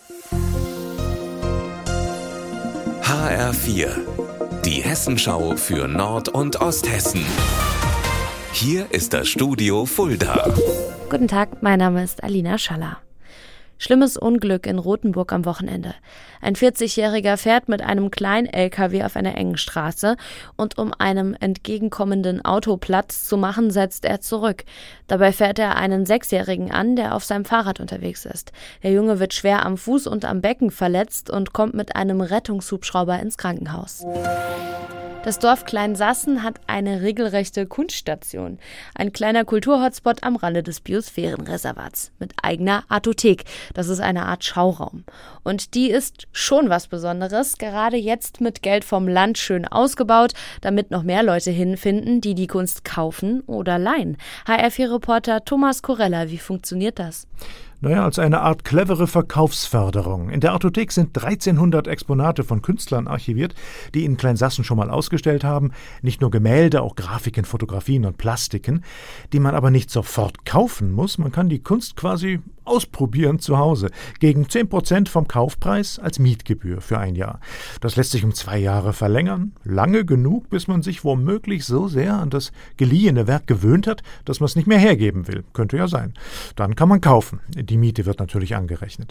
HR4, die Hessenschau für Nord- und Osthessen. Hier ist das Studio Fulda. Guten Tag, mein Name ist Alina Schaller. Schlimmes Unglück in Rothenburg am Wochenende. Ein 40-Jähriger fährt mit einem kleinen LKW auf einer engen Straße und um einem entgegenkommenden Auto Platz zu machen, setzt er zurück. Dabei fährt er einen 6-Jährigen an, der auf seinem Fahrrad unterwegs ist. Der Junge wird schwer am Fuß und am Becken verletzt und kommt mit einem Rettungshubschrauber ins Krankenhaus. Das Dorf Kleinsassen hat eine regelrechte Kunststation. Ein kleiner Kulturhotspot am Rande des Biosphärenreservats mit eigener Artothek. Das ist eine Art Schauraum. Und die ist schon was Besonderes, gerade jetzt mit Geld vom Land schön ausgebaut, damit noch mehr Leute hinfinden, die die Kunst kaufen oder leihen. HR4-Reporter Thomas Korella, wie funktioniert das? Als eine Art clevere Verkaufsförderung. In der Artothek sind 1300 Exponate von Künstlern archiviert, die in Kleinsassen schon mal ausgestellt haben. Nicht nur Gemälde, auch Grafiken, Fotografien und Plastiken, die man aber nicht sofort kaufen muss. Man kann die Kunst quasi ausprobieren zu Hause. Gegen 10% vom Kaufpreis als Mietgebühr für ein Jahr. Das lässt sich um 2 Jahre verlängern. Lange genug, bis man sich womöglich so sehr an das geliehene Werk gewöhnt hat, dass man es nicht mehr hergeben will. Könnte ja sein. Dann kann man kaufen. Die Miete wird natürlich angerechnet.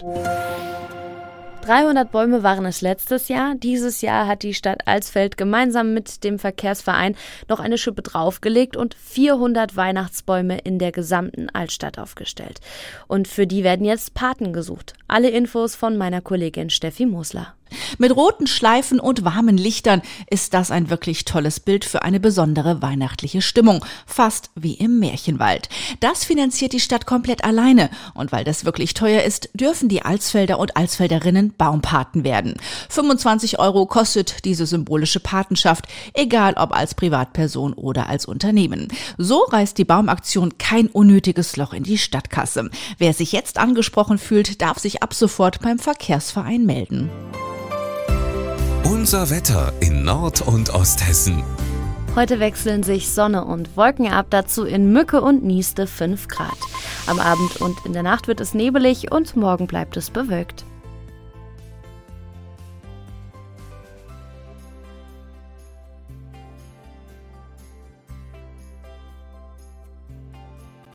300 Bäume waren es letztes Jahr. Dieses Jahr hat die Stadt Alsfeld gemeinsam mit dem Verkehrsverein noch eine Schippe draufgelegt und 400 Weihnachtsbäume in der gesamten Altstadt aufgestellt. Und für die werden jetzt Paten gesucht. Alle Infos von meiner Kollegin Steffi Mosler. Mit roten Schleifen und warmen Lichtern ist das ein wirklich tolles Bild für eine besondere weihnachtliche Stimmung, fast wie im Märchenwald. Das finanziert die Stadt komplett alleine und weil das wirklich teuer ist, dürfen die Alsfelder und Alsfelderinnen Baumpaten werden. 25 € kostet diese symbolische Patenschaft, egal ob als Privatperson oder als Unternehmen. So reißt die Baumaktion kein unnötiges Loch in die Stadtkasse. Wer sich jetzt angesprochen fühlt, darf sich ab sofort beim Verkehrsverein melden. Unser Wetter in Nord- und Osthessen. Heute wechseln sich Sonne und Wolken ab, dazu in Mücke und Nieste 5 Grad. Am Abend und in der Nacht wird es nebelig und morgen bleibt es bewölkt.